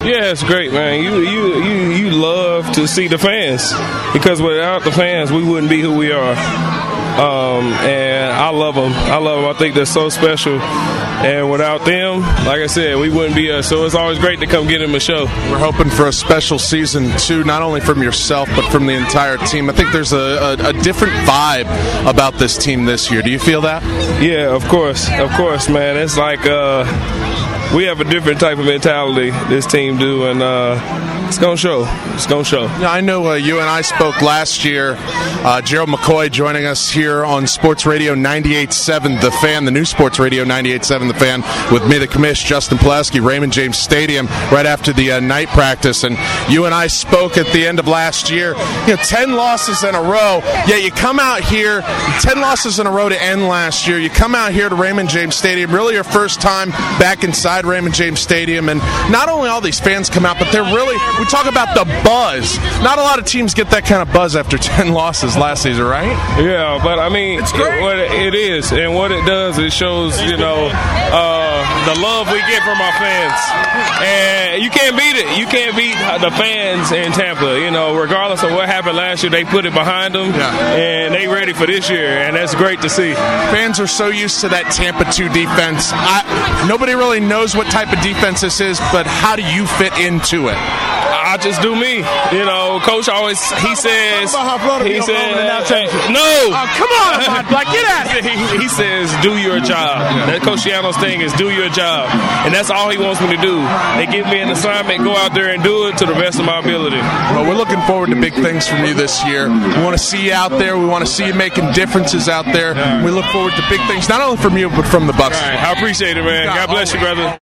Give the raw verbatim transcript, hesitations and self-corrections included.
Yeah, it's great, man. You you you you love to see the fans, because without the fans, we wouldn't be who we are. Um, and I love them. I love them. I think they're so special. And without them, like I said, we wouldn't be us. So it's always great to come get them a show. We're hoping for a special season, too, not only from yourself, but from the entire team. I think there's a, a, a different vibe about this team this year. Do you feel that? Yeah, of course. Of course, man. It's like uh, we have a different type of mentality, this team do, and uh, it's going to show. It's going to show. Yeah, I know uh, you and I spoke last year. Uh, Gerald McCoy joining us here on Sports Radio ninety-eight point seven The Fan, the new Sports Radio ninety-eight point seven The Fan, with me, the commish, Justin Pulaski, Raymond James Stadium, right after the uh, night practice. And you and I spoke at the end of last year. You know, ten losses in a row. Yeah, you come out here, ten losses in a row to end last year. You come out here to Raymond James Stadium, really your first time back inside Raymond James Stadium. And not only all these fans come out, but they're really, we talk about the buzz. Not a lot of teams get that kind of buzz after ten losses last season, right? Yeah, but I mean, it's great. It, what it, it is, and what it does, it shows, you know, uh, the love we get from our fans. And you can't beat it. You can't beat the fans in Tampa. You know, regardless of what happened last year, they put it behind them, yeah. and they ready for this year, and that's great to see. Fans are so used to that Tampa two defense. I, nobody really knows what type of defense this is, but how do you fit into it? I just do me. You know, Coach always, he says, he says, no. Oh, come on, like, get at it. he, he says, do your job. That Coach Schiano's thing is do your job. And that's all he wants me to do. They give me an assignment, go out there and do it to the best of my ability. Well, we're looking forward to big things from you this year. We want to see you out there. We want to see you making differences out there. Right. We look forward to big things, not only from you, but from the Bucs. Right. I appreciate it, man. God, God bless you, brother.